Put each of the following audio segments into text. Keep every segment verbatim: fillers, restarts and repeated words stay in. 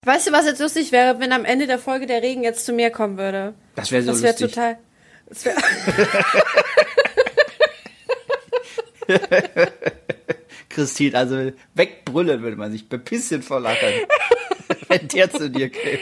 Weißt du, was jetzt lustig wäre, wenn am Ende der Folge der Regen jetzt zu mir kommen würde? Das wäre so das wär lustig. Total, das wäre Christine, also wegbrüllen würde man sich bepissen vor Lachen, wenn der zu dir käme.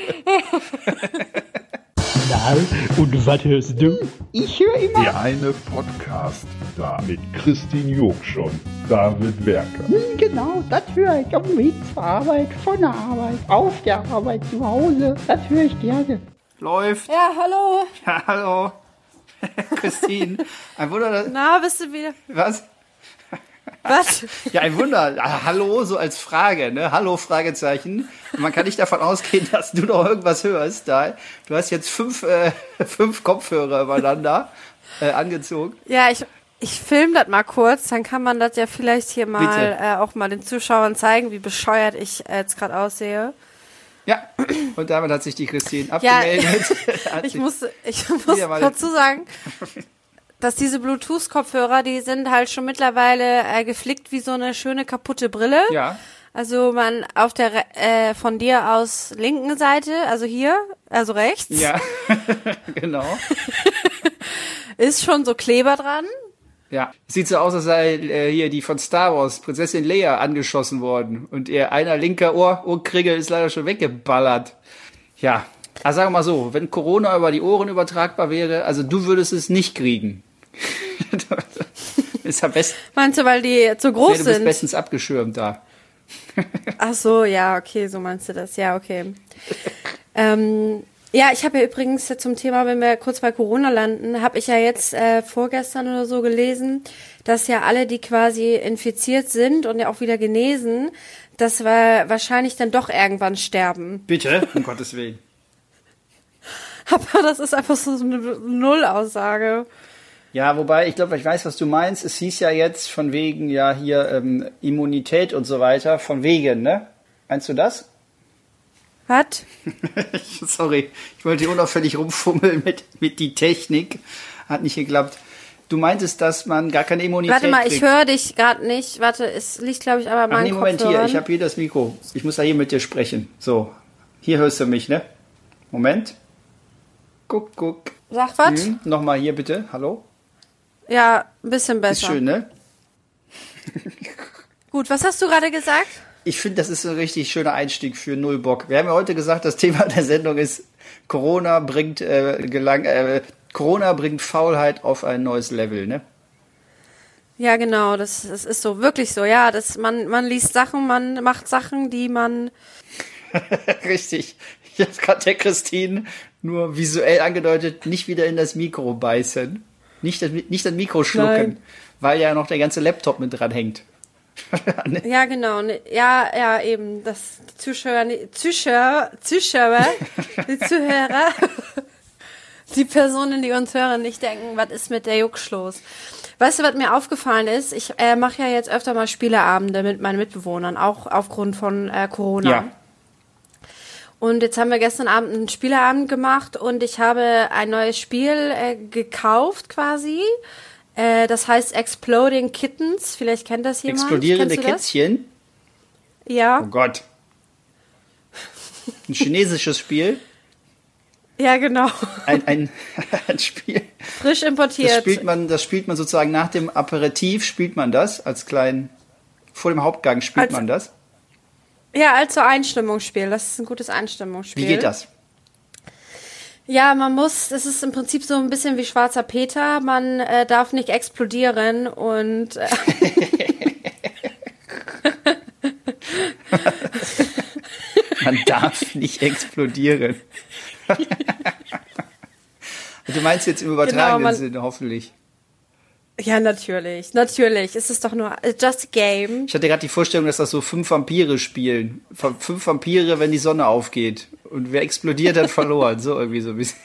Na, und was hörst du? Ich höre immer. Der eine Podcast da mit Christine Jogsch und David Werker. Hm, genau, das höre ich auf dem Weg zur Arbeit, von der Arbeit, auf der Arbeit, zu Hause. Das höre ich gerne. Läuft. Ja, hallo. Ja, hallo. Christine, ein Wunder. dass- Na, bist du wieder? Was? Was? Ja, ein Wunder. Ah, Hallo, so als Frage, ne? Hallo, Fragezeichen. Man kann nicht davon ausgehen, dass du noch irgendwas hörst. Da. Du hast jetzt fünf, äh, fünf Kopfhörer übereinander äh, angezogen. Ja, ich, ich filme das mal kurz, dann kann man das ja vielleicht hier mal Bitte. äh, auch mal den Zuschauern zeigen, wie bescheuert ich äh, jetzt gerade aussehe. Ja, und damit hat sich die Christine Ja, abgemeldet. Hat ich sich- muss, ich muss Wieder mal- dazu sagen, dass diese Bluetooth-Kopfhörer, die sind halt schon mittlerweile äh, geflickt wie so eine schöne kaputte Brille. Ja, Also man auf der re- äh, von dir aus linken Seite, also hier, also rechts, ja, genau. ist schon so Kleber dran. Ja, sieht so aus, als sei äh, hier die von Star Wars, Prinzessin Leia, angeschossen worden. Und ihr einer linker Ohr, Ohrkringel ist leider schon weggeballert. Ja, also sagen wir mal so, wenn Corona über die Ohren übertragbar wäre, also du würdest es nicht kriegen. Ist am besten, Meinst du, weil die zu nee, groß du bist sind? bestens abgeschirmt da. Ach so, ja, okay, so meinst du das. Ja, okay. ähm, ja, ich habe ja übrigens zum Thema, wenn wir kurz bei Corona landen, habe ich ja jetzt äh, vorgestern oder so gelesen, dass ja alle, die quasi infiziert sind und ja auch wieder genesen, dass wir wahrscheinlich dann doch irgendwann sterben. Bitte, um Gottes Willen. Aber das ist einfach so eine Nullaussage. Ja, wobei, ich glaube, ich weiß, was du meinst. Es hieß ja jetzt von wegen, ja, hier ähm, Immunität und so weiter, von wegen, ne? Meinst du das? Was? Sorry, ich wollte hier unauffällig rumfummeln mit, mit die Technik. Hat nicht geklappt. Du meintest, dass man gar keine Immunität Warte mal, kriegt. ich höre dich gerade nicht. Warte, es liegt, glaube ich, aber an Ach meinen nee, Moment, hier, Kopfhörern. ich habe hier das Mikro. Ich muss da hier mit dir sprechen. So, hier hörst du mich, ne? Moment. Guck, guck. Sag was? Hm, nochmal hier bitte, hallo? Ja, ein bisschen besser. Ist schön, ne? Gut, was hast du gerade gesagt? Ich finde, das ist ein richtig schöner Einstieg für Null Bock. Wir haben ja heute gesagt, das Thema der Sendung ist Corona bringt äh, Gelang, äh, Corona bringt Faulheit auf ein neues Level, ne? Ja, genau, das, das ist so, wirklich so, ja, das, man, man liest Sachen, man macht Sachen, die man, Richtig. Ich habe gerade der Christine nur visuell angedeutet, nicht wieder in das Mikro beißen. Nicht das, nicht das Mikro schlucken, Nein. weil ja noch der ganze Laptop mit dran hängt. Ne? ja, genau, ne, ja, ja, eben, das, die Zuschauer, ne, Zuschauer, Zuschauer, die Zuhörer, die Personen, die uns hören, nicht denken, was ist mit der Jucksch los? Weißt du, was mir aufgefallen ist? Ich äh, mache ja jetzt öfter mal Spieleabende mit meinen Mitbewohnern, auch aufgrund von äh, Corona. Ja. Und jetzt haben wir gestern Abend einen Spieleabend gemacht und ich habe ein neues Spiel äh, gekauft quasi. Äh, das heißt Exploding Kittens. Vielleicht kennt das jemand. Explodierende Kennst du das? Kätzchen. Ja, Oh Gott. Ein chinesisches Spiel. ja genau. Ein, ein, ein Spiel. Frisch Das importiert. spielt man, das spielt man sozusagen nach dem Aperitif, spielt man das als kleinen, vor dem Hauptgang spielt Als- man das. Ja, als so Einstimmungsspiel. Das ist ein gutes Einstimmungsspiel. Wie geht das? Ja, man muss, das ist im Prinzip so ein bisschen wie Schwarzer Peter. Man äh, darf nicht explodieren und äh, Man darf nicht explodieren. Du meinst jetzt im übertragenen Genau, man- Sinne, hoffentlich. ja, natürlich, natürlich. Es ist doch nur it's just a game. Ich hatte gerade die Vorstellung, dass das so fünf Vampire spielen. V- Fünf Vampire, wenn die Sonne aufgeht. Und wer explodiert, hat verloren. So irgendwie so ein bisschen.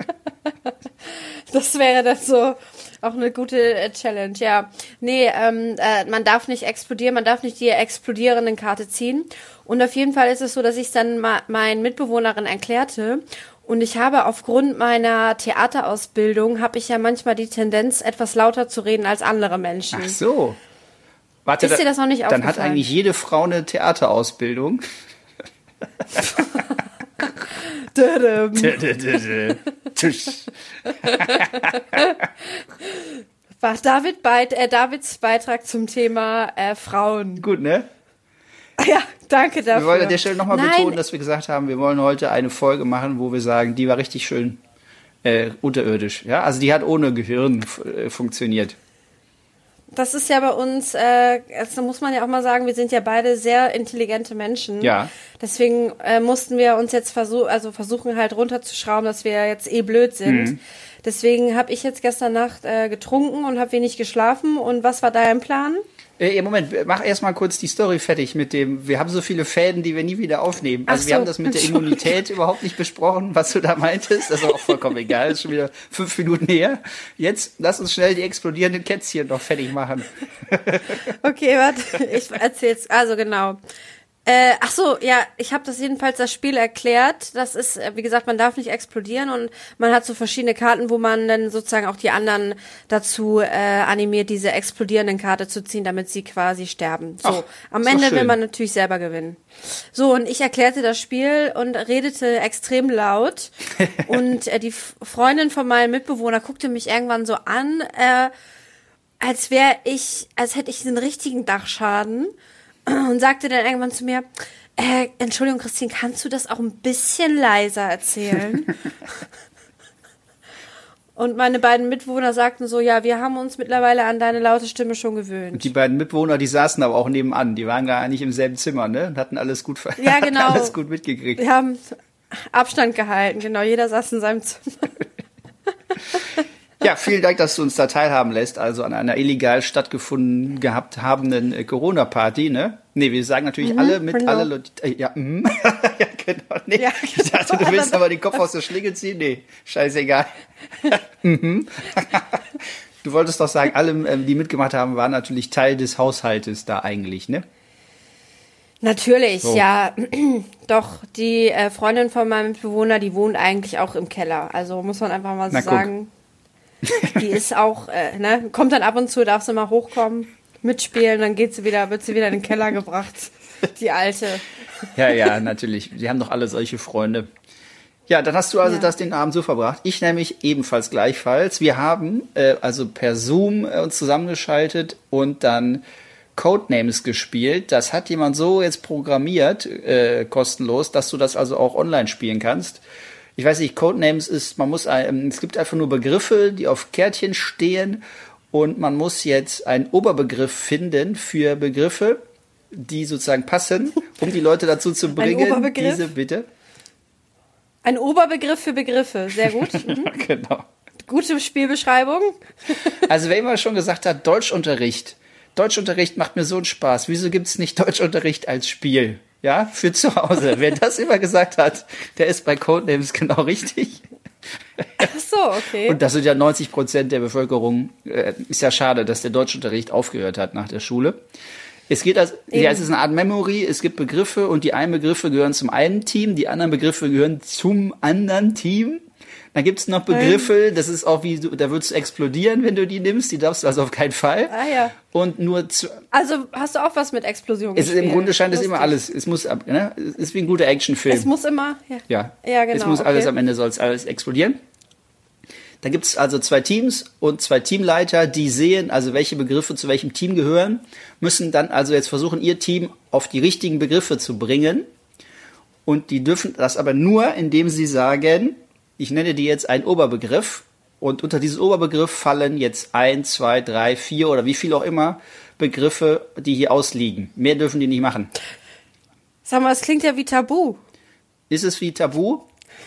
Das wäre dann so auch eine gute äh, Challenge, ja. Nee, ähm, äh, man darf nicht explodieren, man darf nicht die explodierenden Karte ziehen. Und auf jeden Fall ist es so, dass ich es dann ma- meinen Mitbewohnerin erklärte. Und ich habe aufgrund meiner Theaterausbildung, habe ich ja manchmal die Tendenz, etwas lauter zu reden als andere Menschen. Ach so. Warte, Ist dir das noch nicht Dann hat aufgefallen? eigentlich jede Frau eine Theaterausbildung. Dödem. Dö, dö, dö, dö. Tusch. War David Beit, äh, Davids Beitrag zum Thema äh, Frauen. Gut, ne? Ja, danke dafür. Wir wollen an der Stelle nochmal Nein. betonen, dass wir gesagt haben, wir wollen heute eine Folge machen, wo wir sagen, die war richtig schön äh, unterirdisch. Ja, also die hat ohne Gehirn f- äh, funktioniert. Das ist ja bei uns, äh, also muss man ja auch mal sagen, wir sind ja beide sehr intelligente Menschen. Ja. Deswegen äh, mussten wir uns jetzt versuchen, also versuchen halt runterzuschrauben, dass wir jetzt eh blöd sind. Mhm. Deswegen habe ich jetzt gestern Nacht äh, getrunken und habe wenig geschlafen. Und was war dein Plan? Äh, Moment, mach erstmal kurz die Story fertig mit dem, wir haben so viele Fäden, die wir nie wieder aufnehmen. Also Ach wir so, haben das mit der Entschuldigung. Immunität überhaupt nicht besprochen, was du da meintest. Das ist auch vollkommen egal, das ist schon wieder fünf Minuten her. Jetzt lass uns schnell die explodierenden Kätzchen noch fertig machen. Okay, warte, ich erzähl's. Also genau. Äh, ach so, ja, ich habe das jedenfalls das Spiel erklärt. Das ist, äh, wie gesagt, man darf nicht explodieren und man hat so verschiedene Karten, wo man dann sozusagen auch die anderen dazu äh, animiert, diese explodierenden Karte zu ziehen, damit sie quasi sterben. So, Ach, am ist doch Ende will schön. man natürlich selber gewinnen. So, und ich erklärte das Spiel und redete extrem laut. Und äh, die F- Freundin von meinem Mitbewohner guckte mich irgendwann so an, äh, als wäre ich, als hätte ich einen richtigen Dachschaden. Und sagte dann irgendwann zu mir, äh, Entschuldigung, Christine, kannst du das auch ein bisschen leiser erzählen? Und meine beiden Mitbewohner sagten so, ja, wir haben uns mittlerweile an deine laute Stimme schon gewöhnt. Die beiden Mitbewohner, die saßen aber auch nebenan, die waren gar nicht im selben Zimmer, ne? Und hatten alles gut, ver- Ja, genau. hatten alles gut mitgekriegt. Wir haben Abstand gehalten, genau, jeder saß in seinem Zimmer. Ja, vielen Dank, dass du uns da teilhaben lässt, also an einer illegal stattgefunden gehabt habenden äh, Corona-Party, ne? Nee, wir sagen natürlich alle mit genau. alle Leute, äh, ja, mhm. Ja, genau, nee. Ja, Ich dachte, du genau. willst aber den Kopf aus der Schlinge ziehen, nee, scheißegal. Mhm. Du wolltest doch sagen, alle, ähm, die mitgemacht haben, waren natürlich Teil des Haushaltes da eigentlich, ne? Natürlich, So. ja. Doch, die äh, Freundin von meinem Mitbewohner, die wohnt eigentlich auch im Keller. Also muss man einfach mal so Na, guck. sagen. Die ist auch, äh, ne, kommt dann ab und zu, darf sie mal hochkommen, mitspielen, dann geht sie wieder, wird sie wieder in den Keller gebracht. Die Alte. Ja, ja, natürlich. Die haben doch alle solche Freunde. Ja, dann hast du also Ja. das den Abend so verbracht. Ich nämlich ebenfalls gleichfalls. Wir haben äh, also per Zoom äh, uns zusammengeschaltet und dann Codenames gespielt. Das hat jemand so jetzt programmiert, äh, kostenlos, dass du das also auch online spielen kannst. Ich weiß nicht, Codenames ist, man muss, ein, es gibt einfach nur Begriffe, die auf Kärtchen stehen und man muss jetzt einen Oberbegriff finden für Begriffe, die sozusagen passen, um die Leute dazu zu bringen, Oberbegriff? diese, bitte. Ein Oberbegriff für Begriffe, sehr gut. Mhm. Genau. Gute Spielbeschreibung. Also wer immer schon gesagt hat, Deutschunterricht, Deutschunterricht macht mir so einen Spaß, wieso gibt's nicht Deutschunterricht als Spiel? Ja, für zu Hause. Wer das immer gesagt hat, der ist bei Codenames genau richtig. Ach so, okay. Und das sind ja neunzig Prozent der Bevölkerung. Äh, ist ja schade, dass der Deutschunterricht aufgehört hat nach der Schule. Es geht als, ja, es ist eine Art Memory. Es gibt Begriffe und die einen Begriffe gehören zum einen Team, die anderen Begriffe gehören zum anderen Team. Dann gibt's noch Begriffe, das ist auch wie, du, da würdest du explodieren, wenn du die nimmst. Die darfst du also auf keinen Fall. Ah ja. Und nur zu, Also hast du auch was mit Explosion es ist, gespielt? im Grunde scheint es Lustig. immer alles. Es muss, ab- ne? Es ist wie ein guter Actionfilm. Es muss immer, ja. Ja, Ja, genau, es muss okay. alles am Ende soll es alles explodieren. Da gibt es also zwei Teams und zwei Teamleiter, die sehen, also welche Begriffe zu welchem Team gehören, müssen dann also jetzt versuchen, ihr Team auf die richtigen Begriffe zu bringen. Und die dürfen das aber nur, indem sie sagen, ich nenne dir jetzt einen Oberbegriff und unter diesen Oberbegriff fallen jetzt ein, zwei, drei, vier oder wie viel auch immer Begriffe, die hier ausliegen. Mehr dürfen die nicht machen. Sag mal, es klingt ja wie Tabu. Ist es wie Tabu?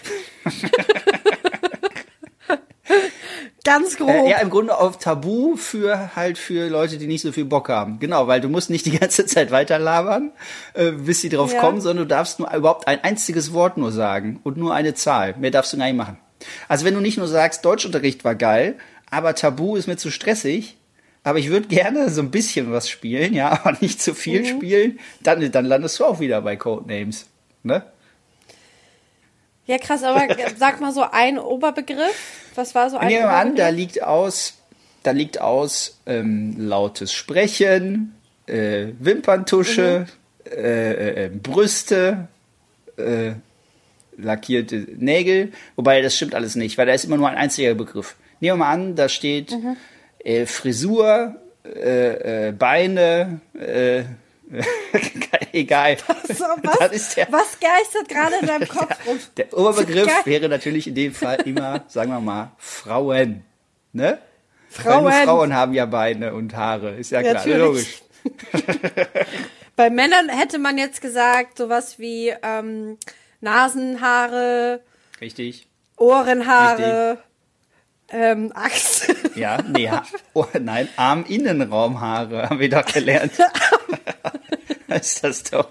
Ganz grob. Äh, ja, im Grunde auf Tabu für halt für Leute, die nicht so viel Bock haben. Genau, weil du musst nicht die ganze Zeit weiter labern, äh, bis sie drauf Ja. kommen, sondern du darfst nur überhaupt ein einziges Wort nur sagen und nur eine Zahl. Mehr darfst du gar nicht machen. Also wenn du nicht nur sagst, Deutschunterricht war geil, aber Tabu ist mir zu stressig, aber ich würde gerne so ein bisschen was spielen, ja, aber nicht zu viel Mhm. spielen, dann, dann landest du auch wieder bei Codenames. Ne? Ja, krass, aber sag mal so ein Oberbegriff. Was war so ein Nehmen wir mal an, da Oberbegriff? liegt aus, da liegt aus ähm, lautes Sprechen, äh, Wimperntusche, äh, äh, äh, Brüste, äh, lackierte Nägel. Wobei, das stimmt alles nicht, weil da ist immer nur ein einziger Begriff. Nehmen wir mal an, da steht mhm. äh, Frisur, äh, äh, Beine, äh, egal. So, was, ist der, was geistert gerade in deinem Kopf rum? Der, der Oberbegriff wäre natürlich in dem Fall immer, sagen wir mal, Frauen. Ne? Frauen. Weil nur Frauen haben ja Beine und Haare, ist ja klar, Natürlich. logisch. Bei Männern hätte man jetzt gesagt, sowas wie ähm, Nasenhaare, Richtig. Ohrenhaare, ähm, Achseln. Ja, nee, ha- oh, nein, Arminnenraumhaare haben wir doch gelernt. ist das doch.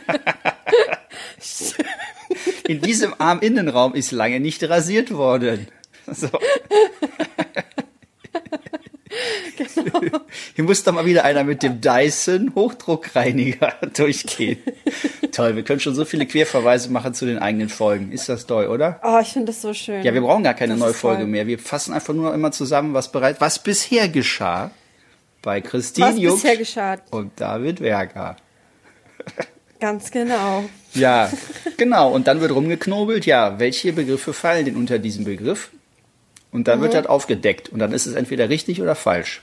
In diesem Arminnenraum ist lange nicht rasiert worden. So. Genau. Hier muss doch mal wieder einer mit dem Dyson Hochdruckreiniger durchgehen. Toll, wir können schon so viele Querverweise machen zu den eigenen Folgen. Ist das toll, oder? Oh, ich finde das so schön. Ja, wir brauchen gar keine Das neue ist Folge toll. mehr. Wir fassen einfach nur immer zusammen, was bereit, was bisher geschah bei Christine Was Jucksch bisher geschah. und David Werger. Ganz genau. Ja, genau. Und dann wird rumgeknobelt, ja, welche Begriffe fallen denn unter diesen Begriff? Und dann Mhm. wird das aufgedeckt. Und dann ist es entweder richtig oder falsch.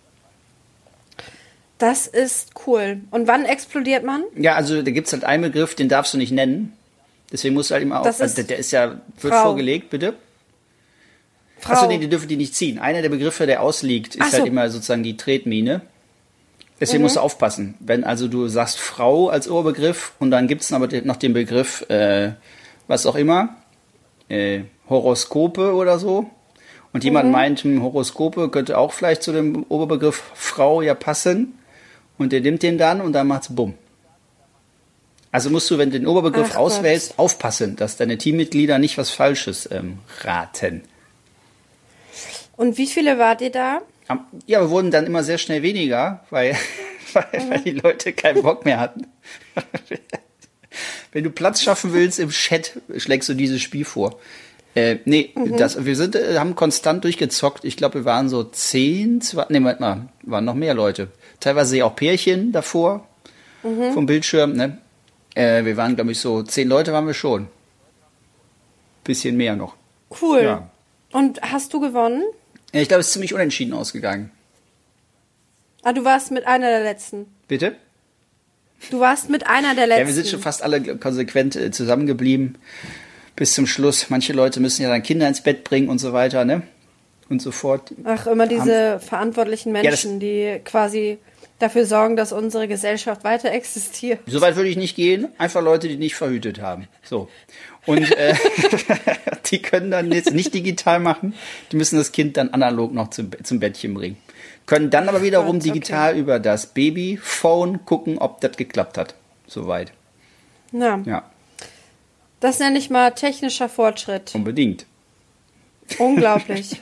Das ist cool. Und wann explodiert man? Ja, also da gibt's halt einen Begriff, den darfst du nicht nennen. Deswegen musst du halt immer auf. Das ist Also, der, der ist ja, wird Frau. vorgelegt, bitte. Frau. Achso, nee, die dürfen die nicht ziehen. Einer der Begriffe, der ausliegt, ist Ach so. halt immer sozusagen die Tretmine. Deswegen musst du aufpassen. Wenn also du sagst Frau als Oberbegriff und dann gibt's aber noch den Begriff, äh, was auch immer, äh, Horoskope oder so. Und jemand meint, hm, Horoskope könnte auch vielleicht zu dem Oberbegriff Frau ja passen. Und der nimmt den dann und dann macht's bumm. Also musst du, wenn du den Oberbegriff Ach auswählst, aufpassen, dass deine Teammitglieder nicht was Falsches ähm, raten. Und wie viele wart ihr da? Am- Ja, wir wurden dann immer sehr schnell weniger, weil, weil, weil die Leute keinen Bock mehr hatten. Wenn du Platz schaffen willst im Chat, schlägst du dieses Spiel vor. Äh, nee, das, wir sind, äh, haben konstant durchgezockt. Ich glaube, wir waren so zehn, zwei, nee, Moment mal, waren noch mehr Leute. Teilweise ja auch Pärchen davor vom Bildschirm, ne? Äh, wir waren, glaube ich, so zehn Leute waren wir schon. Bisschen mehr noch. Cool. Ja. Und hast du gewonnen? Ja, ich glaube, es ist ziemlich unentschieden ausgegangen. Ah, du warst mit einer der letzten. Bitte? Du warst mit einer der letzten. Ja, wir sind schon fast alle konsequent äh, zusammengeblieben bis zum Schluss. Manche Leute müssen ja dann Kinder ins Bett bringen und so weiter, ne? Und so fort. Ach, immer diese verantwortlichen das- Menschen, die quasi dafür sorgen, dass unsere Gesellschaft weiter existiert. So weit würde ich nicht gehen. Einfach Leute, die nicht verhütet haben. So. Und äh, die können dann jetzt nicht digital machen. Die müssen das Kind dann analog noch zum, zum Bettchen bringen. Können dann aber wiederum Gott, okay. digital über das Babyphone gucken, ob das geklappt hat. Soweit. Ja, Ja, das nenne ich mal technischer Fortschritt. unbedingt. Unglaublich.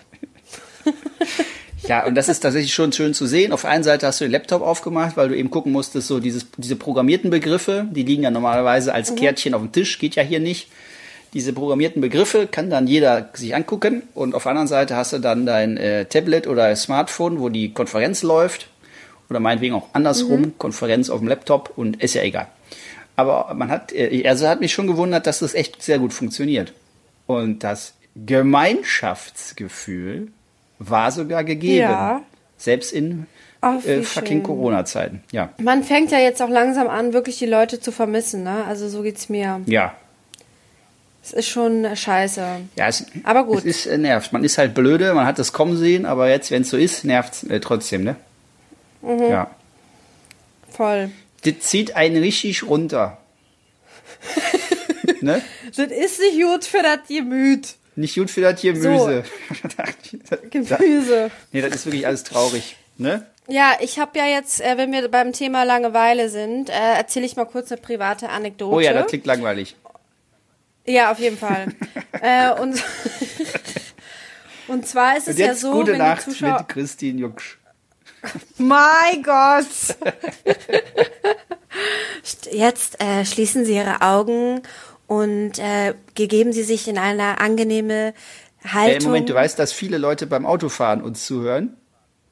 Ja, und das ist tatsächlich schon schön zu sehen. Auf der einen Seite hast du den Laptop aufgemacht, weil du eben gucken musstest, so dieses, diese programmierten Begriffe, die liegen ja normalerweise als Kärtchen auf dem Tisch, geht ja hier nicht. Diese programmierten Begriffe kann dann jeder sich angucken. Und auf der anderen Seite hast du dann dein äh, Tablet oder Smartphone, wo die Konferenz läuft. Oder meinetwegen auch andersrum, Konferenz auf dem Laptop, und ist ja egal. Aber man hat, äh, also hat mich schon gewundert, dass das echt sehr gut funktioniert. Und das Gemeinschaftsgefühl war sogar gegeben. Ja. Selbst in Ach, wie äh, fucking schön. Corona-Zeiten. Ja. Man fängt ja jetzt auch langsam an, wirklich die Leute zu vermissen, ne? Also so geht's mir. Ja. Es ist schon äh, scheiße. Ja, es, Aber gut. Es ist, äh, nervt. Man ist halt blöde, man hat das kommen sehen, aber jetzt, wenn es so ist, nervt es äh, trotzdem, ne? Mhm. Ja. Voll. Das zieht einen richtig runter. Ne? Das ist nicht gut für das Gemüt. Nicht gut für das Gemüse. Gemüse. Nee, das ist wirklich alles traurig, ne? Ja, ich habe ja jetzt, äh, wenn wir beim Thema Langeweile sind, äh, erzähle ich mal kurz eine private Anekdote. Oh ja, das klingt langweilig. Ja, auf jeden Fall. äh, und, und zwar ist es Und ja jetzt so, gute wenn Nacht die Zuschauer... mit Christine Jucksch. Mein Gott! Jetzt äh, schließen Sie Ihre Augen und äh, gegeben Sie sich in eine angenehme Äh, Haltung. Im Moment, du weißt, dass viele Leute beim Autofahren uns zuhören.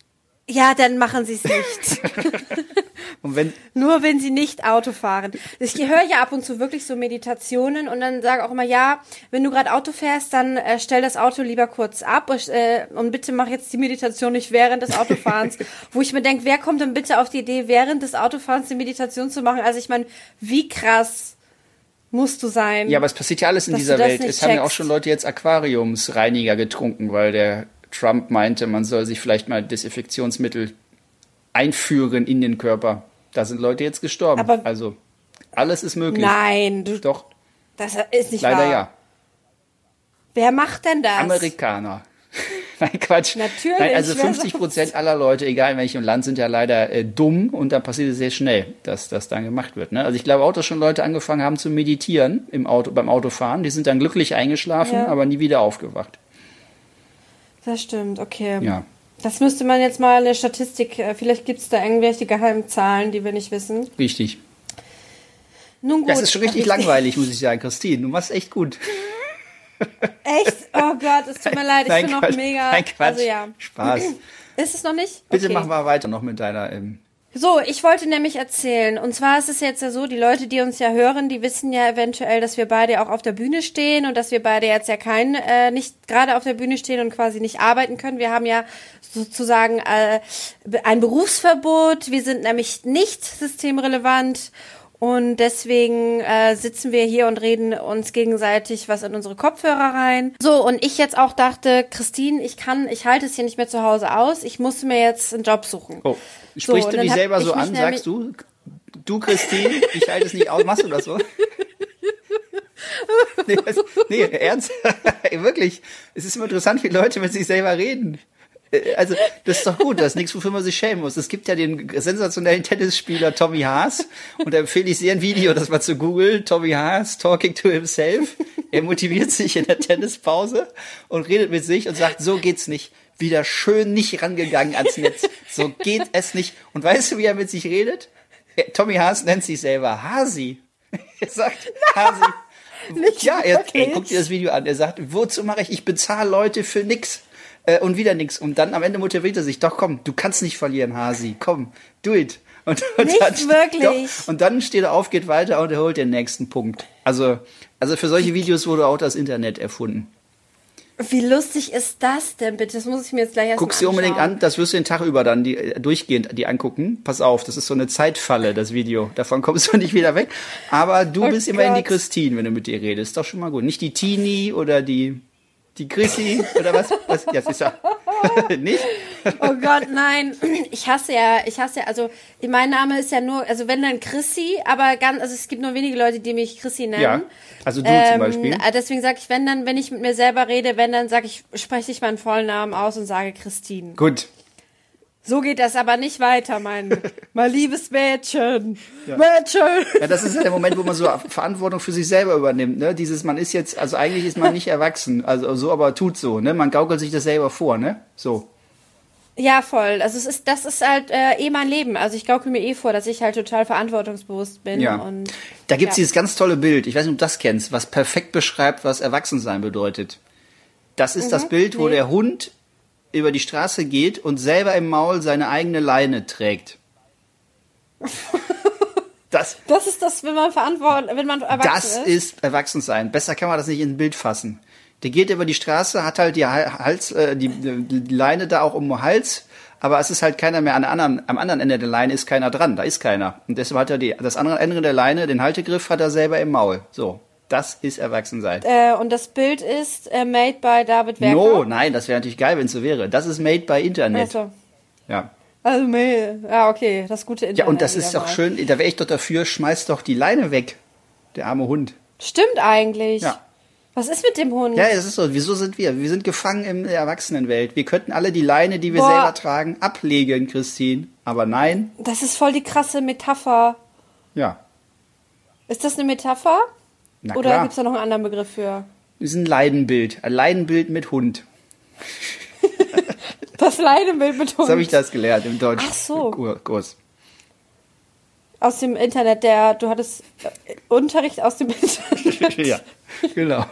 Ja, dann machen sie es nicht. Und wenn, Nur wenn sie nicht Auto fahren. Ich höre ja ab und zu wirklich so Meditationen und dann sage auch immer, ja, wenn du gerade Auto fährst, dann äh, stell das Auto lieber kurz ab und, äh, und bitte mach jetzt die Meditation nicht während des Autofahrens. Wo ich mir denke, wer kommt denn bitte auf die Idee, während des Autofahrens die Meditation zu machen? Also ich meine, wie krass musst du sein? ja, aber es passiert ja alles in dass dieser du das Welt. nicht Es haben ja auch checkst. schon Leute jetzt Aquariumsreiniger getrunken, weil der Trump meinte, man soll sich vielleicht mal Desinfektionsmittel einführen in den Körper. Da sind Leute jetzt gestorben. Aber- also, alles ist möglich. Nein, du, Doch, das ist nicht leider wahr. ja. Wer macht denn das? Amerikaner. Nein, Quatsch. Natürlich, Nein, also wer fünfzig Prozent aller Leute, egal in welchem Land, sind ja leider äh, dumm und dann passiert es sehr schnell, dass das dann gemacht wird. Ne? Also ich glaube auch, dass schon Leute angefangen haben zu meditieren im Auto, beim Autofahren. Die sind dann glücklich eingeschlafen, Ja. aber nie wieder aufgewacht. Das stimmt, okay. Ja. Das müsste man jetzt mal in der Statistik, äh, vielleicht gibt es da irgendwelche geheimen Zahlen, die wir nicht wissen. Richtig. Nun gut. Das ist schon richtig Ich- langweilig, muss ich sagen, Christine. Du machst echt gut. Echt? Oh Gott, es tut mir leid, ich Nein, bin noch Quatsch. mega. Nein, Quatsch. Also ja. Spaß. Ist es noch nicht? Bitte Okay. mach mal weiter noch mit deiner... Ähm, So, ich wollte nämlich erzählen, und zwar ist es jetzt ja so, die Leute, die uns ja hören, die wissen ja eventuell, dass wir beide auch auf der Bühne stehen und dass wir beide jetzt ja kein, äh, nicht gerade auf der Bühne stehen und quasi nicht arbeiten können. Wir haben ja sozusagen äh, ein Berufsverbot, wir sind nämlich nicht systemrelevant und deswegen äh, sitzen wir hier und reden uns gegenseitig was in unsere Kopfhörer rein. So, und ich jetzt auch dachte, Christine, ich kann, ich halte es hier nicht mehr zu Hause aus, ich muss mir jetzt einen Job suchen. oh, sprichst und du dann dich hab selber ich so mich an, nämlich- sagst du? Du, Christine, ich halte es nicht aus. Machst du das so? Nee, das, nee, ernst? Wirklich. Es ist immer interessant, wie Leute mit sich selber reden. Äh, Also, das ist doch gut, das ist nichts, wofür man sich schämen muss. Es gibt ja den sensationellen Tennisspieler Tommy Haas und da empfehle ich sehr ein Video, das mal zu googeln. Tommy Haas, talking to himself. Er motiviert sich in der Tennispause und redet mit sich und sagt, so geht's nicht. Wieder schön nicht rangegangen ans Netz. So geht es nicht. Und weißt du, wie er mit sich redet? Er, Tommy Haas nennt sich selber Hasi. Er sagt Hasi. Nicht Ja, er, wirklich. ey, guck dir das Video an. Er sagt, wozu mache ich? Ich bezahle Leute für nix. Äh, und wieder nix. Und dann am Ende motiviert er sich, doch komm, du kannst nicht verlieren, Hasi. Komm, do it. Und, und Nicht dann, wirklich. Doch, und dann steht er auf, geht weiter und er holt den nächsten Punkt. Also, also für solche Videos wurde auch das Internet erfunden. Wie lustig ist das denn bitte? Das muss ich mir jetzt gleich erst Guckst mal dir unbedingt anschauen. an, das wirst du den Tag über dann die, äh, durchgehend die angucken. Pass auf, das ist so eine Zeitfalle, das Video. Davon kommst du nicht wieder weg. Aber du Oh bist immerhin die Gott. Christine, wenn du mit dir redest. Ist doch schon mal gut. Nicht die Tini oder die, die Chrissy oder was? was? Ja, ist ja. Nicht? Oh Gott, nein. Ich hasse ja, ich hasse ja, also mein Name ist ja nur, also wenn dann Chrissy, aber ganz, also es gibt nur wenige Leute, die mich Chrissy nennen. Ja. Also du Ähm, zum Beispiel. äh, deswegen sage ich, wenn dann, wenn ich mit mir selber rede, wenn dann sage ich, spreche ich meinen vollen Namen aus und sage Christine. Gut. So geht das aber nicht weiter, mein, mein liebes Mädchen. Mädchen. Ja, das ist ja der Moment, wo man so Verantwortung für sich selber übernimmt, ne? Dieses, man ist jetzt, also eigentlich ist man nicht erwachsen, also so, aber tut so, ne? Man gaukelt sich das selber vor, ne? So. Ja, voll. Also es ist, das ist halt äh, eh mein Leben. Also ich gaukel mir eh vor, dass ich halt total verantwortungsbewusst bin. Ja. Und Da gibt's ja. dieses ganz tolle Bild, ich weiß nicht, ob du das kennst, was perfekt beschreibt, was Erwachsensein bedeutet. Das ist das Bild, wo nee. der Hund über die Straße geht und selber im Maul seine eigene Leine trägt. Das, Das ist das, wenn man verantwortlich, wenn man erwachsen das ist. ist Erwachsensein. Besser kann man das nicht in ein Bild fassen. Der geht über die Straße, hat halt die Hals, äh, die, die Leine da auch um den Hals, aber es ist halt keiner mehr an der anderen, am anderen Ende der Leine ist keiner dran, da ist keiner. Und deshalb hat er die, das andere Ende der Leine, den Haltegriff, hat er selber im Maul. So, das ist Erwachsensein. Äh, und das Bild ist äh, made by David Werker. No, nein, das wäre natürlich geil, wenn es so wäre. Das ist made by Internet. Achso. Ja. Also, nee. Ja, okay, das gute Internet. Ja, und das ist wieder doch mal. schön, da wäre ich doch dafür, schmeißt doch die Leine weg. Der arme Hund. Stimmt eigentlich. Ja. Was ist mit dem Hund? Ja, es ist so. Wieso sind wir? Wir sind gefangen in der Erwachsenenwelt. Wir könnten alle die Leine, die wir Boah. selber tragen, ablegen, Christine. Aber nein. Das ist voll die krasse Metapher. Ja. Ist das eine Metapher? Na Oder klar. gibt's da noch einen anderen Begriff für? Das ist ein Leidenbild. Ein Leidenbild mit Hund. Das Leinebild mit Hund. So habe ich das gelernt im Deutsch. Ach so. Kurs. Aus dem Internet, der, du hattest äh, Unterricht aus dem Internet. Ja, genau.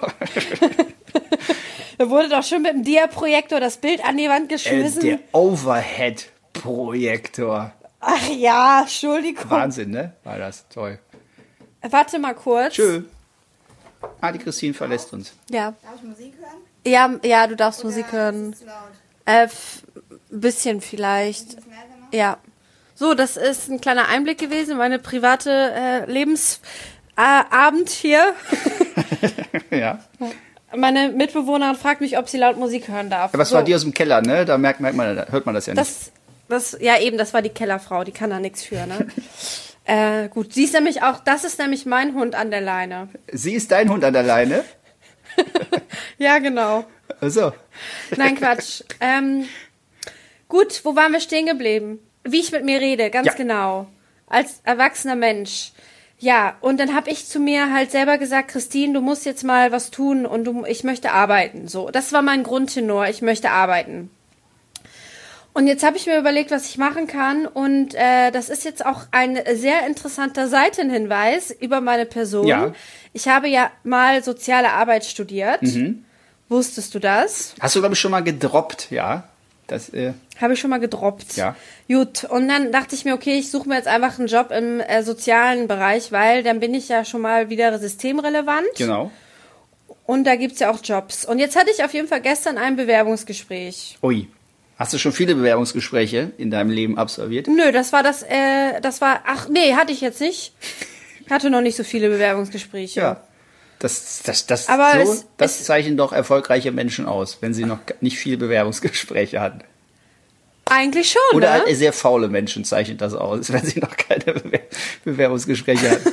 Da wurde doch schon mit dem Dia-Projektor das Bild an die Wand Äh, geschmissen. der Overhead Projektor. Ach ja, Entschuldigung. Wahnsinn, ne? War das toll. Warte mal kurz. Tschö. Ah, die Christine verlässt uns. Ja. Darf ich Musik hören? Ja, ja, du darfst Oder Musik ist hören. es laut? Äh, f- ein bisschen vielleicht. Ist leiser noch? Ja. So, das ist ein kleiner Einblick gewesen, meine private äh, Lebensabend äh, Abend hier. Ja. Meine Mitbewohnerin fragt mich, ob sie laut Musik hören darf. Aber es so, war die aus dem Keller, ne? Da merkt, merkt man, da hört man das ja nicht. das, das, ja eben, das war die Kellerfrau, die kann da nichts für, ne? äh, gut, sie ist nämlich auch, das ist nämlich mein Hund an der Leine. Sie ist dein Hund an der Leine? Ja, genau. Also. Nein, Quatsch. ähm, gut, wo waren wir stehen geblieben? Wie ich mit mir rede, ganz Ja. genau. Als erwachsener Mensch. Ja, und dann habe ich zu mir halt selber gesagt, Christine, du musst jetzt mal was tun und du, ich möchte arbeiten. So, das war mein Grundtenor, ich möchte arbeiten. Und jetzt habe ich mir überlegt, was ich machen kann. Und äh, das ist jetzt auch ein sehr interessanter Seitenhinweis über meine Person. Ja. Ich habe ja mal soziale Arbeit studiert. Mhm. Wusstest du das? Hast du, glaube ich, schon mal gedroppt, ja? Das, äh, Habe ich schon mal gedroppt. Ja. Gut, und dann dachte ich mir, okay, ich suche mir jetzt einfach einen Job im äh, sozialen Bereich, weil dann bin ich ja schon mal wieder systemrelevant. genau. Und da gibt's ja auch Jobs. Und jetzt hatte ich auf jeden Fall gestern ein Bewerbungsgespräch. Ui. Hast du schon viele Bewerbungsgespräche in deinem Leben absolviert? Nö, das war das, äh, das war, ach nee, hatte ich jetzt nicht. Ich hatte noch nicht so viele Bewerbungsgespräche. Ja. Das, das, das, Aber so, es- das es- zeichnen doch erfolgreiche Menschen aus, wenn sie noch nicht viele Bewerbungsgespräche hatten. Eigentlich schon, Oder ne? halt sehr faule Menschen zeichnen das aus, wenn sie noch keine Bewer- Bewerbungsgespräche hatten.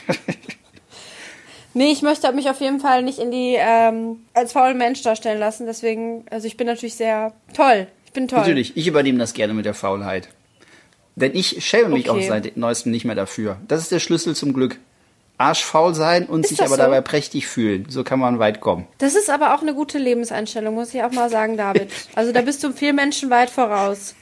Nee, ich möchte mich auf jeden Fall nicht in die, ähm, als faulen Mensch darstellen lassen. Deswegen, also ich bin natürlich sehr toll. Ich bin toll. Natürlich, ich übernehme das gerne mit der Faulheit. Denn ich schäme mich Okay. auch seit neuestem nicht mehr dafür. Das ist der Schlüssel zum Glück. Arschfaul sein und Ist sich das aber so? dabei prächtig fühlen. So kann man weit kommen. Das ist aber auch eine gute Lebenseinstellung, muss ich auch mal sagen, David. Also da bist du vielen Menschen weit voraus.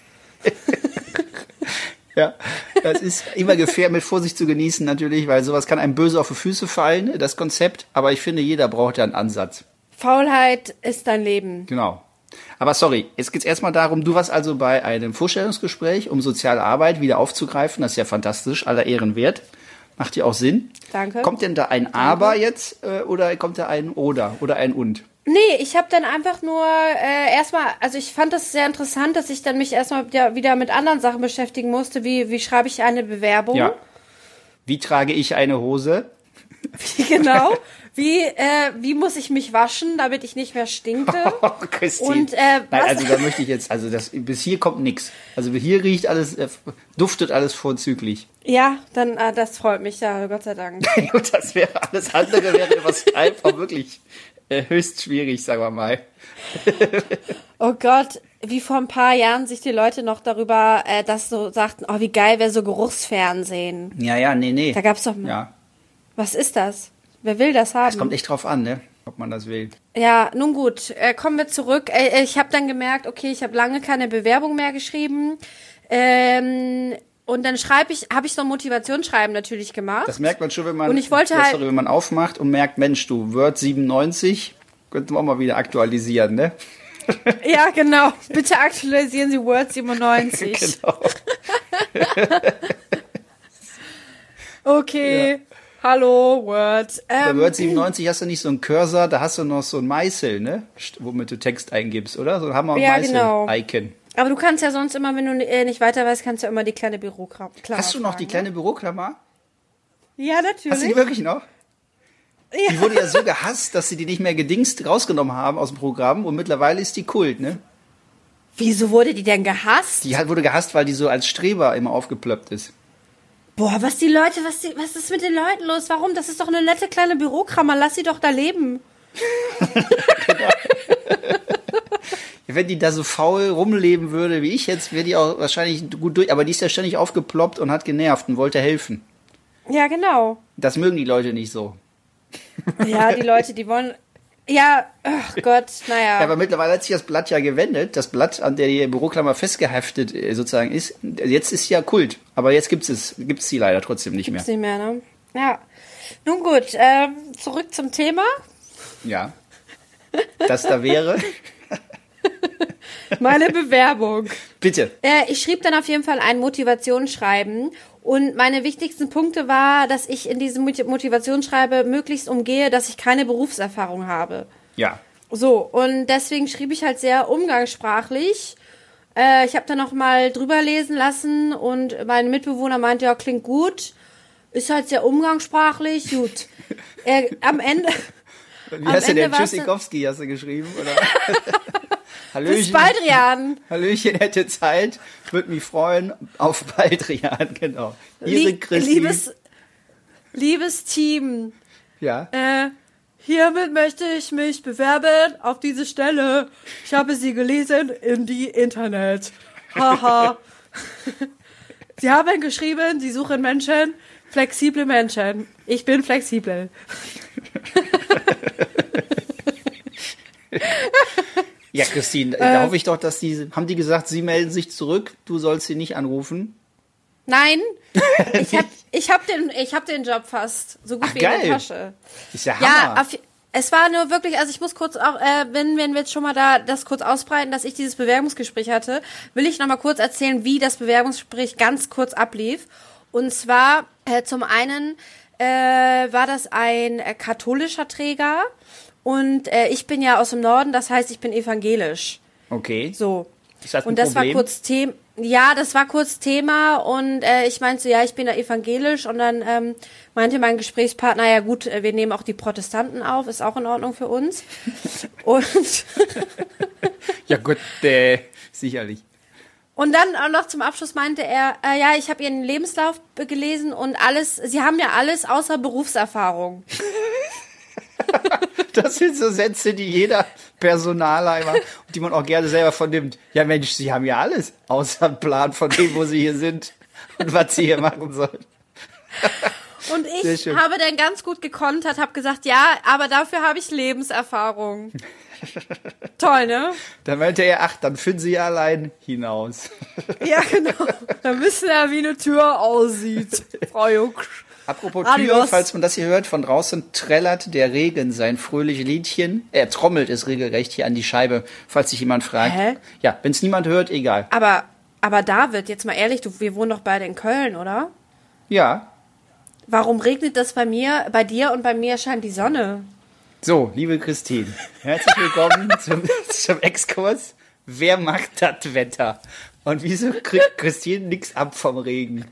Ja, das ist immer gefährlich, mit Vorsicht zu genießen natürlich, weil sowas kann einem böse auf die Füße fallen, das Konzept. Aber ich finde, jeder braucht ja einen Ansatz. Faulheit ist dein Leben. Genau. Aber sorry, jetzt geht's erstmal darum, du warst also bei einem Vorstellungsgespräch, um soziale Arbeit wieder aufzugreifen. Das ist ja fantastisch, aller Ehren wert. Macht ja auch Sinn. Danke. Kommt denn da ein Aber jetzt äh, oder kommt da ein Oder oder ein Und? Nee, ich habe dann einfach nur äh, erstmal, also ich fand das sehr interessant, dass ich dann mich erstmal wieder, wieder mit anderen Sachen beschäftigen musste, wie, wie schreibe ich eine Bewerbung? Ja. Wie trage ich eine Hose? Wie genau? Wie, äh, wie muss ich mich waschen, damit ich nicht mehr stinke? Oh, Christine. Und, äh, Nein, was- also da möchte ich jetzt, also das, bis hier kommt nichts. Also hier riecht alles, äh, duftet alles vorzüglich. Ja, dann, äh, das freut mich, ja, Gott sei Dank. Und das wäre, alles andere wäre über Skype auch wirklich äh, höchst schwierig, sagen wir mal. Oh Gott, wie vor ein paar Jahren sich die Leute noch darüber, äh, das so sagten, oh, wie geil wäre so Geruchsfernsehen. Ja, ja, nee, nee. Da gab's doch mal. Ja, Was ist das? Wer will das haben? es kommt echt drauf an, ne? Ob man das will. Ja, nun gut, äh, kommen wir zurück. Äh, ich habe dann gemerkt, okay, ich habe lange keine Bewerbung mehr geschrieben. Ähm, und dann schreibe ich, habe ich so ein Motivationsschreiben natürlich gemacht. Das merkt man schon, wenn man, Und ich wollte ja, halt- sorry, wenn man aufmacht und merkt, Mensch, du, Word siebenundneunzig, könnten wir auch mal wieder aktualisieren, ne? Ja, genau. Bitte aktualisieren Sie Word siebenundneunzig. Genau. Okay. Hallo, Word. Bei Ähm, Word siebenundneunzig hast du nicht so einen Cursor, da hast du noch so einen Meißel, ne? St- Womit du Text eingibst, oder? So ein Hammer- und Ja, genau. Meißel-Icon. aber du kannst ja sonst immer, wenn du äh, nicht weiter weißt, kannst du immer die kleine Büroklammer. Hast du noch die fragen, kleine Büroklammer? ne? Ja, Hast du die natürlich. wirklich noch? Ja. Die wurde ja so gehasst, dass sie die nicht mehr gedingst rausgenommen haben aus dem Programm und mittlerweile ist die Kult, ne? Wieso wurde die denn gehasst? Die hat, wurde gehasst, weil die so als Streber immer aufgeplöppt ist. Boah, was die Leute, was, die, was ist mit den Leuten los? Warum? Das ist doch eine nette kleine Büroklammer. Lass sie doch da leben. Wenn die da so faul rumleben würde wie ich jetzt, wäre die auch wahrscheinlich gut durch. Aber die ist ja ständig aufgeploppt und hat genervt und wollte helfen. Ja, genau. Das mögen die Leute nicht so. Ja, die Leute, die wollen... Ja, ach Gott, naja. Ja, aber mittlerweile hat sich das Blatt ja gewendet. Das Blatt, an der die Büroklammer festgeheftet äh, sozusagen ist. Jetzt ist ja Kult. Aber jetzt gibt es gibt's sie leider trotzdem nicht mehr. Gibt's nicht mehr, ne? Ja. Nun gut, ähm, zurück zum Thema. Ja. Das da wäre. Meine Bewerbung. Bitte. Äh, ich schrieb dann auf jeden Fall ein Motivationsschreiben und meine wichtigsten Punkte war, dass ich in diesem Motivationsschreiben möglichst umgehe, dass ich keine Berufserfahrung habe. Ja. So, und deswegen schrieb ich halt sehr umgangssprachlich. Äh, ich habe dann noch mal drüber lesen lassen und mein Mitbewohner meinte, ja, klingt gut. Ist halt sehr umgangssprachlich, gut. Äh, am Ende... Wie am hast du Ende denn? war's Tschüssikowski hast du geschrieben, oder? Bis Hallöchen. Baldrian. Hallöchen, hätte Zeit. Würde mich freuen. Auf Baldrian, genau. Ihre Lie- Christine. liebes, liebes Team, Ja. äh, hiermit möchte ich mich bewerben auf diese Stelle. Ich habe sie gelesen in die Internet. Haha. Sie haben geschrieben, sie suchen Menschen, flexible Menschen. Ich bin flexibel. Ja, Christine, Äh. da hoffe ich doch, dass die, haben die gesagt, sie melden sich zurück, du sollst sie nicht anrufen? Nein, ich hab, ich hab den, ich hab den Job fast so gut Ach, wie in geil. der Tasche. Ist ja Ja, Hammer. auf, es war nur wirklich, also ich muss kurz auch, äh, wenn, wenn wir jetzt schon mal da das kurz ausbreiten, dass ich dieses Bewerbungsgespräch hatte, will ich noch mal kurz erzählen, wie das Bewerbungsgespräch ganz kurz ablief. Und zwar, äh, zum einen äh, war das ein äh, katholischer Träger und äh, ich bin ja aus dem Norden, das heißt, ich bin evangelisch. Okay. So. Ist das ein Und das Problem? war kurz Thema. Ja, das war kurz Thema und äh, ich meinte so, ja, ich bin ja evangelisch und dann ähm, meinte mein Gesprächspartner, ja gut, äh, wir nehmen auch die Protestanten auf, ist auch in Ordnung für uns. Und Ja gut, äh, sicherlich. und dann auch noch zum Abschluss meinte er, äh, ja, ich habe ihren Lebenslauf be- gelesen und alles, sie haben ja alles außer Berufserfahrung. Das sind so Sätze, die jeder Personaler immer, die man auch gerne selber vernimmt. Ja Mensch, sie haben ja alles, außer einen Plan von dem, wo sie hier sind und was sie hier machen sollen. Und Sehr ich schön. habe dann ganz gut gekontert, habe gesagt, ja, aber dafür habe ich Lebenserfahrung. Toll, ne? Dann meinte er, ach, dann finden sie ja allein hinaus. Ja, genau. Dann wissen wir ja, wie eine Tür aussieht, Frau Jucksch. Apropos Tür, Adios. falls man das hier hört, von draußen trällert der Regen sein fröhliches Liedchen. Er trommelt es regelrecht hier an die Scheibe, falls sich jemand fragt. Hä? Ja, wenn es niemand hört, egal. Aber, aber David, jetzt mal ehrlich, du, wir wohnen doch beide in Köln, oder? Ja. Warum regnet das bei mir, bei dir und bei mir scheint die Sonne? So, liebe Christine, herzlich willkommen zum, zum Exkurs. Wer macht das Wetter? Und wieso kriegt Christine nichts ab vom Regen?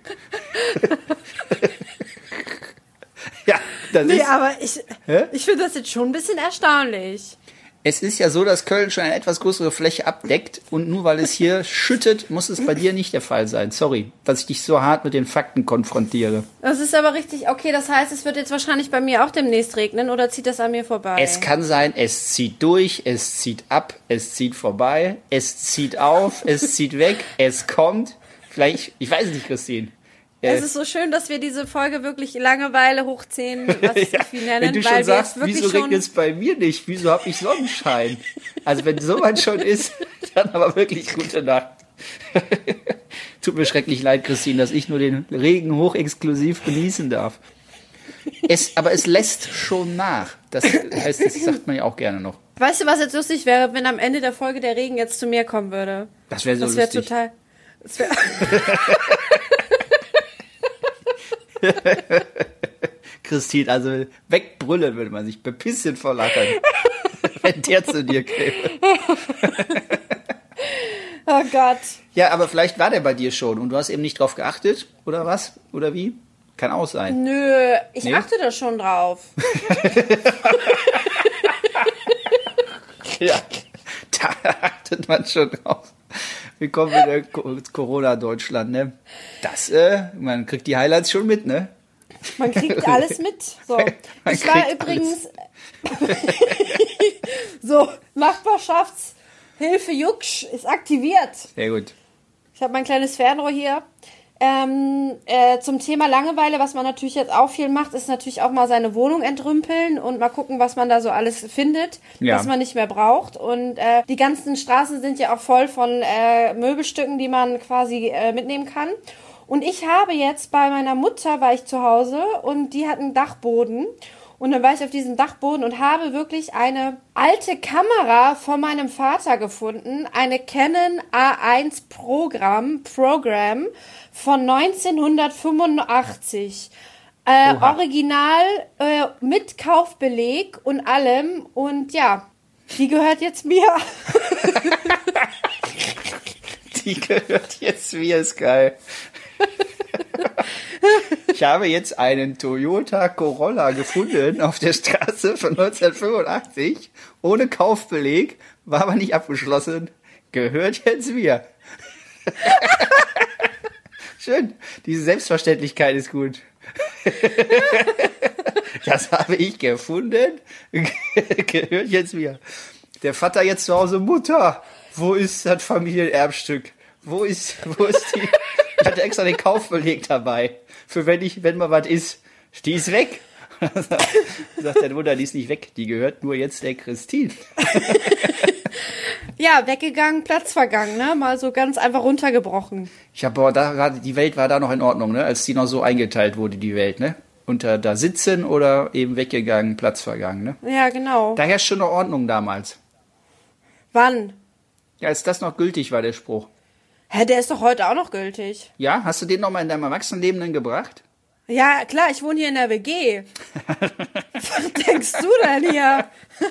Ja, das Nee, ist... aber ich, Hä? ich finde das jetzt schon ein bisschen erstaunlich. Es ist ja so, dass Köln schon eine etwas größere Fläche abdeckt und nur weil es hier schüttet, muss es bei dir nicht der Fall sein. Sorry, dass ich dich so hart mit den Fakten konfrontiere. Das ist aber richtig, okay, das heißt, es wird jetzt wahrscheinlich bei mir auch demnächst regnen oder zieht das an mir vorbei? Es kann sein, es zieht durch, es zieht ab, es zieht vorbei, es zieht auf, es zieht weg, es kommt. Vielleicht, ich weiß nicht, Christine. Es ist so schön, dass wir diese Folge wirklich Langeweile hochziehen, was Ja, wir nennen, wenn du weil schon wir sagst, jetzt wirklich wieso schon... regnet es bei mir nicht? Wieso habe ich Sonnenschein? Also wenn sowas schon ist, dann aber wirklich gute Nacht. Tut mir schrecklich leid, Christine, dass ich nur den Regen hochexklusiv genießen darf. Es, aber es lässt schon nach. Das heißt, das sagt man ja auch gerne noch. Weißt du, was jetzt lustig wäre, wenn am Ende der Folge der Regen jetzt zu mir kommen würde? Das wäre so Das wäre lustig. total... Das wär, Christine, also wegbrüllen würde man sich bepissen vor Lachen, wenn der zu dir käme. oh Gott. Ja, aber vielleicht war der bei dir schon und du hast eben nicht drauf geachtet, oder was? Oder wie? Kann auch sein. Nö, ich Nee? achte da schon drauf. Ja, da achtet man schon drauf. Willkommen in der Co- Corona-Deutschland, ne? Das, äh, man kriegt die Highlights schon mit, ne? Man kriegt alles mit. So. Man Ich war kriegt übrigens so, Nachbarschaftshilfe Jucksch ist aktiviert. Sehr gut. Ich habe mein kleines Fernrohr hier. Ähm, äh, zum Thema Langeweile, was man natürlich jetzt auch viel macht, ist natürlich auch mal seine Wohnung entrümpeln und mal gucken, was man da so alles findet, Ja. was man nicht mehr braucht. Und äh, die ganzen Straßen sind ja auch voll von äh, Möbelstücken, die man quasi äh, mitnehmen kann. Und ich habe jetzt bei meiner Mutter, war ich zu Hause und die hat einen Dachboden. Und dann war ich auf diesem Dachboden und habe wirklich eine alte Kamera von meinem Vater gefunden. Eine Canon A eins Programm, Program von neunzehnhundertfünfundachtzig. Äh, original, äh, mit Kaufbeleg und allem. Und ja, die gehört jetzt mir. Die gehört jetzt mir, ist geil. Ich habe jetzt einen Toyota Corolla gefunden auf der Straße von neunzehnhundertfünfundachtzig, ohne Kaufbeleg, war aber nicht abgeschlossen, gehört jetzt mir. Schön, diese Selbstverständlichkeit ist gut. Das habe ich gefunden, gehört jetzt mir. Der Vater jetzt zu Hause, Mutter, wo ist das Familienerbstück? Wo ist, wo ist die? Ich hatte extra den Kaufbeleg dabei. Für wenn ich, wenn mal was ist. Die ist weg. Sagt der Mutter, die ist nicht weg. Die gehört nur jetzt der Christine. Ja, weggegangen, Platz vergangen, ne? Mal so ganz einfach runtergebrochen. Ich habe aber da gerade, die Welt war da noch in Ordnung, ne? Als die noch so eingeteilt wurde, die Welt, ne? Unter da sitzen oder eben weggegangen, Platz vergangen, ne? Ja, genau. Da herrscht schon eine Ordnung damals. Wann? Ja, als das noch gültig war, der Spruch. Hä, der ist doch heute auch noch gültig. Ja, hast du den noch mal in deinem Erwachsenenleben dann gebracht? Ja, klar, ich wohne hier in der W G. Was denkst du denn hier?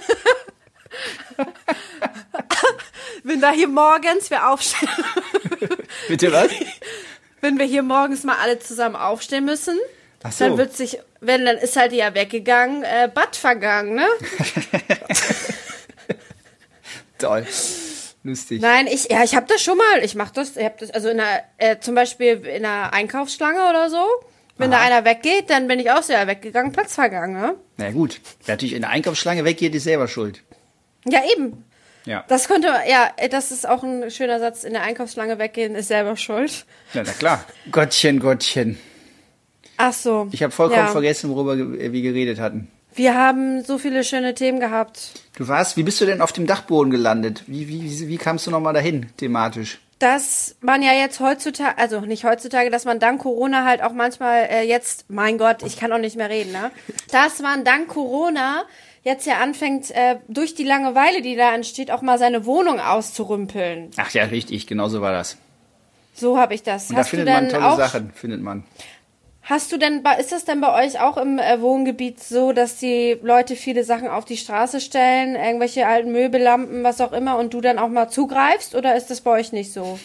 Wenn da hier morgens wir aufstehen. Bitte was? Wenn wir hier morgens mal alle zusammen aufstehen müssen, Ach so. dann wird sich, wenn, dann ist halt ja weggegangen, äh, Bad vergangen, ne? Toll. Lustig. Nein, ich, ja, ich habe das schon mal, ich mach das, ich hab das, also in einer, äh, zum Beispiel in einer Einkaufsschlange oder so, wenn Aha. da einer weggeht, dann bin ich auch sehr weggegangen, Platz vergangen, ne? Na gut, wer natürlich in der Einkaufsschlange weggeht, ist selber schuld. Ja, eben. Ja. Das könnte, ja, das ist auch ein schöner Satz, in der Einkaufsschlange weggehen ist selber schuld. Ja, na klar. Gottchen, Gottchen. Ach so. Ich habe vollkommen ja. vergessen, worüber ge- wir geredet hatten. Wir haben so viele schöne Themen gehabt. Du warst, wie bist du denn auf dem Dachboden gelandet? Wie, wie, wie, wie kamst du nochmal dahin, thematisch? Dass man ja jetzt heutzutage, also nicht heutzutage, dass man dank Corona halt auch manchmal äh, jetzt, mein Gott, ich kann auch nicht mehr reden, ne? Dass man dank Corona jetzt ja anfängt, äh, durch die Langeweile, die da entsteht, auch mal seine Wohnung auszurümpeln. Ach ja, richtig, genau so war das. So habe ich das. Und Hast da du findet man denn tolle auch, Sachen, findet man. Hast du denn, bei- ist das denn bei euch auch im äh, Wohngebiet so, dass die Leute viele Sachen auf die Straße stellen, irgendwelche alten Möbellampen, was auch immer, und du dann auch mal zugreifst, oder ist das bei euch nicht so?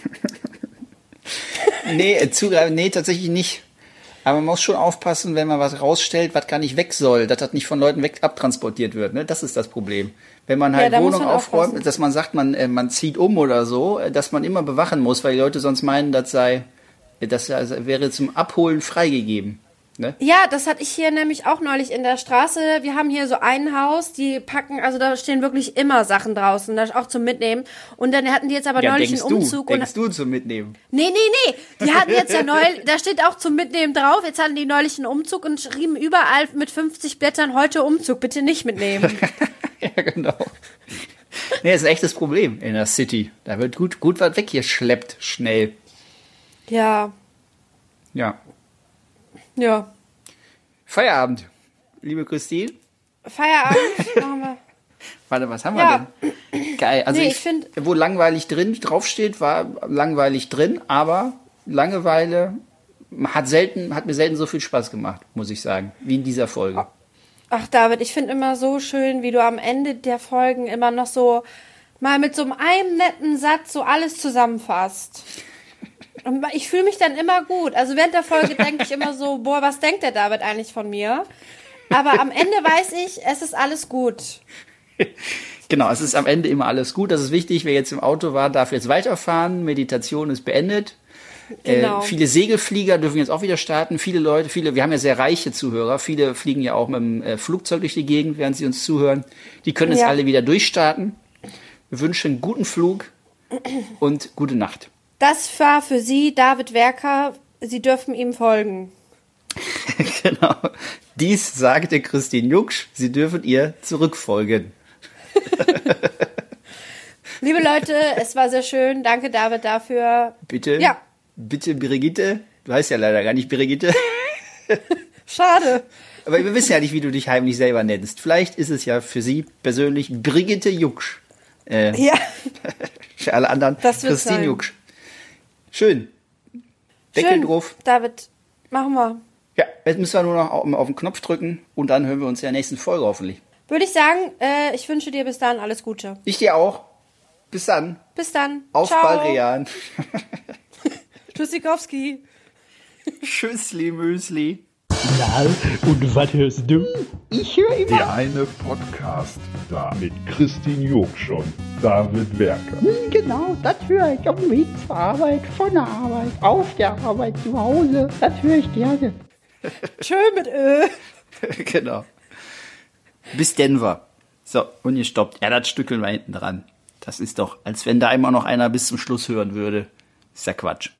Nee, äh, zugreifen, nee, tatsächlich nicht. Aber man muss schon aufpassen, wenn man was rausstellt, was gar nicht weg soll, dass das nicht von Leuten weg abtransportiert wird. Ne? Das ist das Problem. Wenn man Ja, halt da muss Wohnung man aufräumt, aufpassen. dass man sagt, man, äh, man zieht um oder so, äh, dass man immer bewachen muss, weil die Leute sonst meinen, das sei, äh, das also wäre zum Abholen freigegeben. Ne? Ja, das hatte ich hier nämlich auch neulich in der Straße. Wir haben hier so ein Haus, die packen, also da stehen wirklich immer Sachen draußen, das auch zum Mitnehmen. Und dann hatten die jetzt aber Ja, neulich denkst einen du, Umzug. Und denkst du zum Mitnehmen. nee, nee, nee, die hatten jetzt ja neulich, da steht auch zum Mitnehmen drauf, jetzt hatten die neulich einen Umzug und schrieben überall mit fünfzig Blättern, heute Umzug, bitte nicht mitnehmen. Ja, genau. Nee, das ist ein echtes Problem in der City. Da wird gut, gut was weggeschleppt, schnell. Ja, Ja. ja. Feierabend, liebe Christine. Feierabend machen wir. Warte, was haben wir Ja. denn? Geil. Also Nee, ich, ich find- wo langweilig drin draufsteht, war langweilig drin, aber Langeweile hat selten, hat mir selten so viel Spaß gemacht, muss ich sagen, wie in dieser Folge. Ach, David, ich finde immer so schön, wie du am Ende der Folgen immer noch so mal mit so einem netten Satz so alles zusammenfasst. Und ich fühle mich dann immer gut. Also während der Folge denke ich immer so, boah, was denkt der David eigentlich von mir? Aber am Ende weiß ich, es ist alles gut. Genau, es ist am Ende immer alles gut. Das ist wichtig. Wer jetzt im Auto war, darf jetzt weiterfahren. Meditation ist beendet. Genau. Äh, viele Segelflieger dürfen jetzt auch wieder starten. Viele Leute, viele, wir haben ja sehr reiche Zuhörer. Viele fliegen ja auch mit dem äh, Flugzeug durch die Gegend, während sie uns zuhören. Die können jetzt Ja. alle wieder durchstarten. Wir wünschen einen guten Flug und gute Nacht. Das war für Sie, David Werker. Sie dürfen ihm folgen. Genau. Dies sagte Christine Jucksch. Sie dürfen ihr zurückfolgen. Liebe Leute, es war sehr schön. Danke, David, dafür. Bitte, Ja. bitte, Brigitte. Du heißt ja leider gar nicht Brigitte. Schade. Aber wir wissen ja nicht, wie du dich heimlich selber nennst. Vielleicht ist es ja für sie persönlich Brigitte Juksch. Äh, Ja. Für alle anderen Das wird Christine sein. Juksch. Schön. Deckel Schön, drauf. David, machen wir. Ja, jetzt müssen wir nur noch auf, auf den Knopf drücken und dann hören wir uns in der nächsten Folge hoffentlich. Würde ich sagen, äh, ich wünsche dir bis dahin alles Gute. Ich dir auch. Bis dann. Bis dann. Auf Ciao. Baldrian. Tschüssikowski. Tschüssli, Müsli. Na, und was hörst du? Ich höre immer. Der eine Podcast da mit Christine Jurksch und David Werker. Hm, Genau, das höre ich auf dem Weg zur Arbeit, von der Arbeit, auf der Arbeit, zu Hause. Das höre ich gerne. Tschö mit Ö. Genau. Bis Denver. So, und ihr stoppt. Ja, das stückeln wir hinten dran. Das ist doch, als wenn da immer noch einer bis zum Schluss hören würde. Ist ja Quatsch.